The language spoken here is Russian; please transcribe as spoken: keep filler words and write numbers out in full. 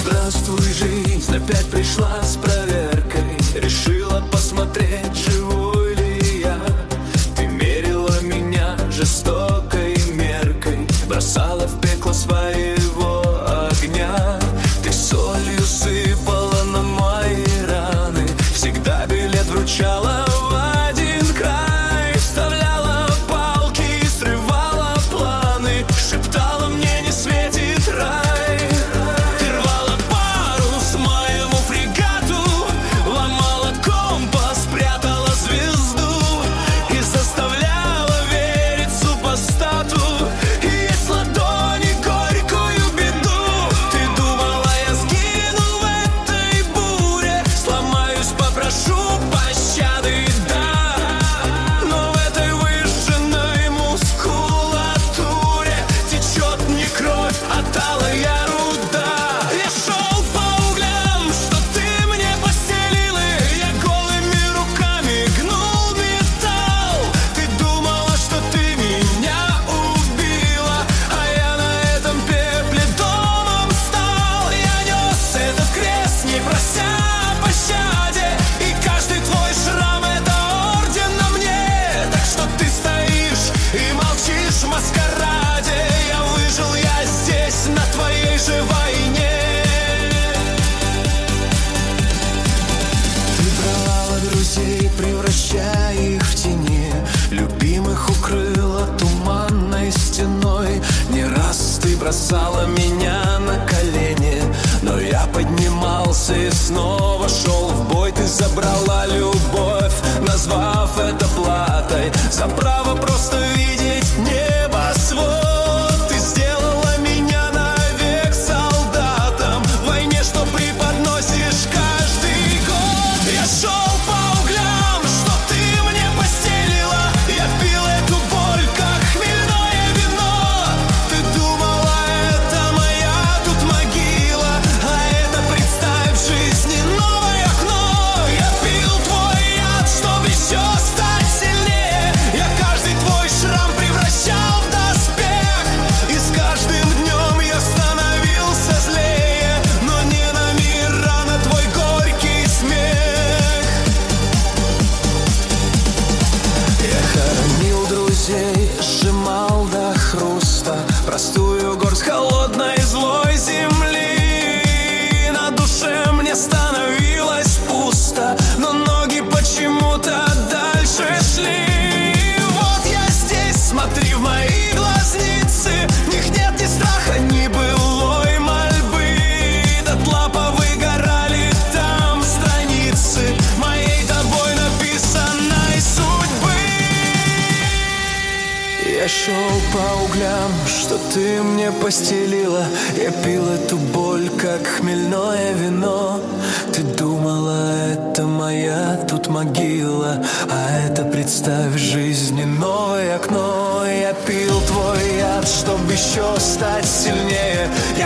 Здравствуй, жизнь опять пришла с проверкой. Решила посмотреть, живой ли я. Ты мерила меня жестокой меркой, бросала в пекло своего огня. Ты солью сыпала на мои раны, всегда билет вручала в один край. Вставляла палки, срывала планы, шептала мне: не светит рай. Ты рвала парус моему фрегату, ломала компас, прятала звезду и заставляла верить супостату. Есть ладони горькую беду. Ты думала, я сгину в этой буре, сломаюсь, попрошу пощады, да. Но в этой выжженной мускулатуре течет не кровь, а талая руда. Я шел по углям, что ты мне постелила, я голыми руками гнул металл. Ты думала, что ты меня убила, а я на этом пепле домом стал. Я нес этот крест, не прося пощаде, и каждый твой шрам — это орден на мне. Так что ты стоишь и молчишь в маскараде. Я выжил, я здесь, на твоей же войне. Ты брала друзей, превращая их в тени, любимых укрыла туманной стеной. Не раз ты бросала меня на колени, но я поднимался и снова шел в бой. Ты забрала любовь, назвав это платой за право просто видеть небосвод. Ты сделала меня навек солдатом в войне, что преподносишь каждый год. Я шел по углям, что ты мне постелила, я пил эту боль, как хмельное вино. Ты думала, это моя тут могила, а это, представь, в жизни новое окно. Я пил твой яд, чтобы еще стать сильнее. Я каждый твой шрам превращал в доспех, и с каждым днем я становился злее. Но не на мир, а на твой горький смех. Я хоронил друзей, сжимал до хруста простую горсть холодной злой земли. На душе мне становилось пусто, но ноги почему-то дальше шли. Вот я здесь, смотри в мои глазницы, в них нет ни страха, ни былой мольбы. Дотла повыгорали там страницы моей тобой написанной судьбы. Я шел по углям, что ты мне постелила, я пил эту боль, как хмельное вино. Ты думала, это моя тут могила, а это, представь, в жизни новое окно. Я пил твой яд, чтобы еще стать сильнее.